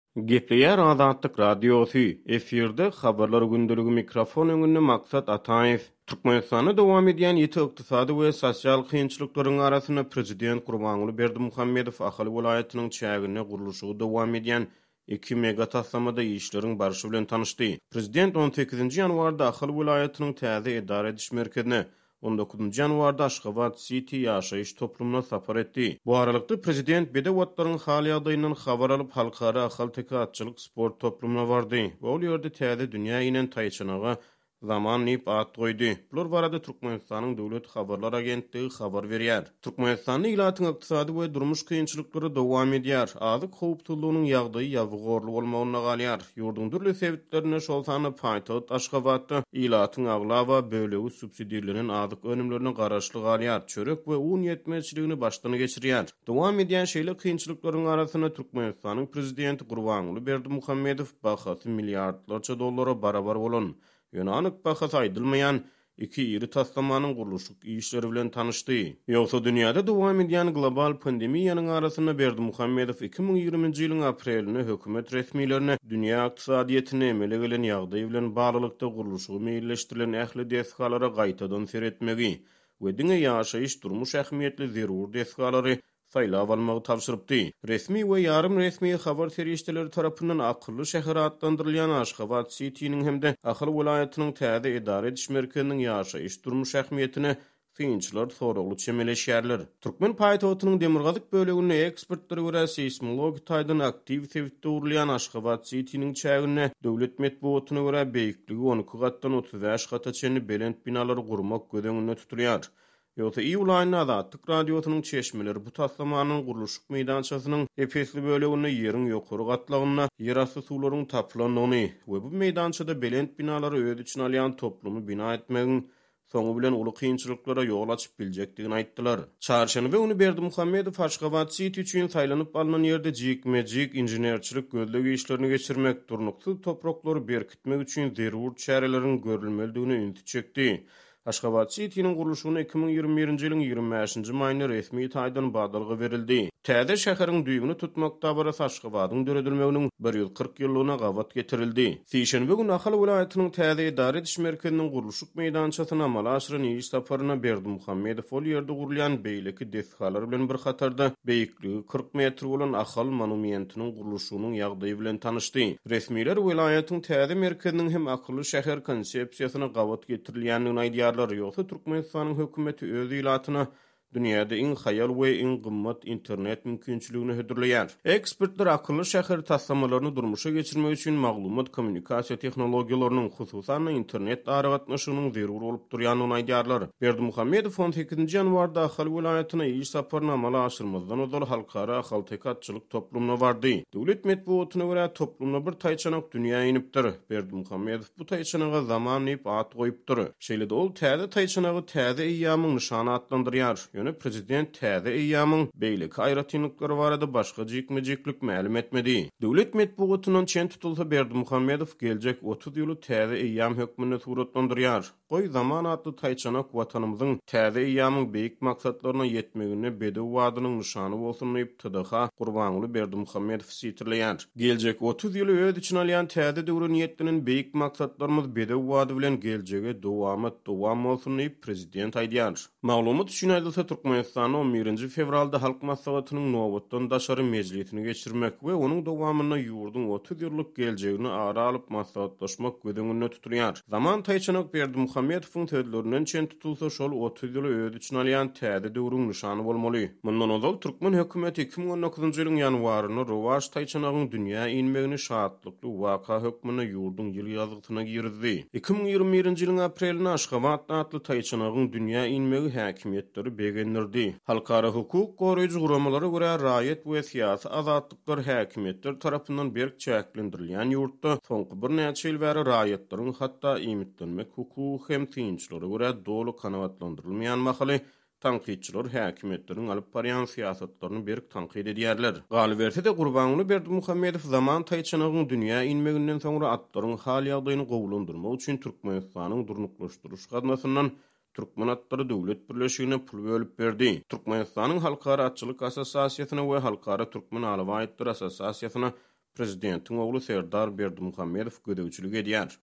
Gepleyer Azadlyk Radiosu efirde habarlar gündülügi mikrofon öňünde maksat Ataev Türkmenistany dowam edýän ýeti ykdysady we sosial kynçylyklaryň arasyna prezident Gurbanguly Berdimuhammedow Ahal welaýatynyň çägine gurulşy dowam edýän 2 mega taslamada işleriň barşy bilen tanışdy. Prezident 18-nji ýanwarda Ahal welaýatynyň täze edara ediş merkezine 19 ýanwarda Aşgabat City ýaşaýyş toplumuna sapar etdi. Bu aralykda prezident bedewatlaryň hal ýagdaýyndan habar alyp halkara ahal tekatçylyk sport toplumuna bardy. Ol ýerde täze dünýä inen taýçanaga zaman nip at goýdy. Bular barada Türkmenistanyň döwlet habarlar agentligi habar berýär. Türkmenistanyň ilatyň ykdysady we durmuş kynçylyklary dowam edýär. Azyk howpsuzlygynyň ýagdaýy ýawgorly bolmagyna galýar. Ýurdun dürli sebitlerine şol sany paýtagat Aşgabatda ilatyň aglawa bölegi subsidiýalanyň azyk önümlerine garaşly galýar. Çörek we un ýetmezçiligini başdan geçirýär. Dowam edýän şeýle kynçylyklaryň arasyna Türkmenistanyň prezidenti Gurbanguly Berdimuhammedow bahasy milliardlarça dollara barabar bolan ýöne anyk bahasy aýdylmaýan 2 iri taslamanyň gurulşy işleri bilen tanışdy. Ýogsa dünýäde dowam edýän global pandemiýanyň arasyna Berdimuhammedow 2020-nji ýylyň aprelinde hökümet resmiýetlerine dünýä ykdysadyýetyne emele gelen ýagdaý bilen barlykda gurulşy meýilleşdirilen ähli desgalara gaýtadan seretmegi we diňe ýaşaýyş durmuş ähmiýetli zerur desgalary saýlap almagy tapşyrypdy. Resmi we ýarym resmi habar serýeşdeleri tarapyndan akylly şäher adlandyrylýan Aşgabat City'niň hemde Ahal welaýatynyň täze edara ediş merkeziniň ýaşaýyş durmuş ähmiýetine kynçylar soragly çemeleşýärler. Türkmen paýtagynyň demirgazyk bölegine ekspertleri görä seismologi taýdan aktiw sebitde urulýan Aşgabat City'niň çägine döwlet medeniýetyne görä beýikligi 12 gatdan 35 gata çenli belent binalary gurmak gödeňinde tutulýar. Ýogsa iýulaýyň Azadlyk Radiosynyň çeşmeleri bu taslamanyň gurulşyk meýdançasynyň epesli bölegine ýeriň ýokary gatlagyna ýerasty suwlaryň tapylanyny we bu meýdançada belent binalary öz içine alýan toplumy bina etmegiň soňu bilen uly kynçylyklara ýol açyp biljekdigini aýtdylar. Çarşamba ony Berdimuhammedow Aşgabat City üçin saýlanyp alynan ýerde jik inženerçilik gözlegi işlerini geçirmek, durnuksuz topraklary berkitmek üçin zerur çäreleriň görülmeligini ünti çekdi. Aşgabat City'niň gurulşyna 2021-nji ýylyň 25-nji maýyna resmi taýdan badalgy berildi. Täze şäheriň düýbüni tutmakda barasy Aşgabatyň döredilmeginiň 140 ýyllygyna gawat getirildi. Seýşenbe günü Ahal welaýatynyň täze edara ediş merkeziniň gurulşyk meýdançasyna amala aşyran iş saparyna Berdimuhammedow ol ýerde gurulýan beýleki desgalar bilen bir hatarda beýikligi 40 metr bolan Ahal monumentiniň gurulşynyň ýagdaýy bilen tanışdy. Resmiler welaýatyň täze merkeziniň hem akylly şäher konsepsiýasyna gawat getirilýändigini aýdýar. Ýogsa Türkmenistanyň hökümeti öz ilatyna dünýäde iň haýal we iň gymmat internet mümkinçiligini hödürleýär. Ekspertler akylly şäher taslamalaryny durmuşa geçirmek üçin maglumat kommunikasiýa tehnologiýalarynyň hususan internet aragatnaşygynyň zerur bolup durýanyny aýdýarlar. Berdimuhammedow 18-nji ýanwarda Ahal welaýatyna iş saparyna amala aşyrmazdan öňden halkara ahal tekatçylyk toplumuna bardy. Döwlet medeniýetyne görä toplumna bir taýçanak dünýä inipdir. Berdimuhammedow bu taýçanaga zaman nip at goýupdyr. Şeýle-de ol täze taýçanagy täze eýýamyň nyşany atlandyrýar. Ýöne prezident täze eýýamyň beýleki aýratynlyklary barada başga jikmejiklik ma'lum etmedi. Döwlet medeniýetynyň çen tutulsa Berdimuhammedow geljek 30 ýyly täze eýýam hökmüne suratlandyrýar. Goý zaman atly taýçanak watanymyzyň täze eýýamyň beýik maksatlaryna ýetmegine bedew wadynyň nyşany bolsun diýip TDH Gurbanguly Berdimuhammedow sitirleýär. Geljek 30 ýyly öz içine alýan täze döwre niýetlenen beýik maksatlarymyz bedew wady bilen geljege dowam bolsun diýip prezident aýdýar. Maglumat üçin aýdylsa Türkmenistanyň 11-nji fevralda halk maslahatynyň nowatdan daşary mejlisini geçirmek we onuň dowamyna ýurdun 30 ýyllyk geljegini ara alyp maslahatlaşmak gödeňinde tutulýar. Zaman taýçanak Berdimuhammedowyň sözlerinden çen tutulsa şol 30 ýyly öz içine alýan täze döwrüň nyşany bolmaly. Mundan ozal Türkmen hökümeti 2019-njy ýylyň ýanwaryna Rowaş taýçanagyň dünýä inmegini şahatlykly waka hökmüne ýurdun ýyl ýazgytyna girdi. 2021-nji ýylyň aprelinde Aşgabat atly taýçanagyň dünýä inmegi häkimiýetleri begendirdi. Halkara hukuk goraýjy guramalary görä raýat we syýasy azatlyklary häkimiýetler tarapyndan berk çäklendirilýän ýurtda soňky bir näçe ýyl bäri raýatlaryň hatda imitlenmek hukuky hem tynçlary görä dolu kanawatlandyrylmaýan mahaly tanqidçiler häkimiýetleriň alyp barýan syýasatlaryny berk tanqid edýärler. Galy berse de Gurbanguly Berdimuhammedow zaman taýçanagyň dünýä inmeginden soňra atlaryň hal ýagdaýyny gowulandyrmak üçin Türkmenistanyň durnuklaşdyryş gadnasyndan Türkmenatları döwlet birleşigine pul bölüp berdi. Türkmenistanyň Halkara Atçylyk Assosiasiýasyna we Halkara Türkmen Alawa Aýtdyr Assosiasiýasyna prezidentiň ogly Serdar Berdimuhammedow gödäwçilik edýär.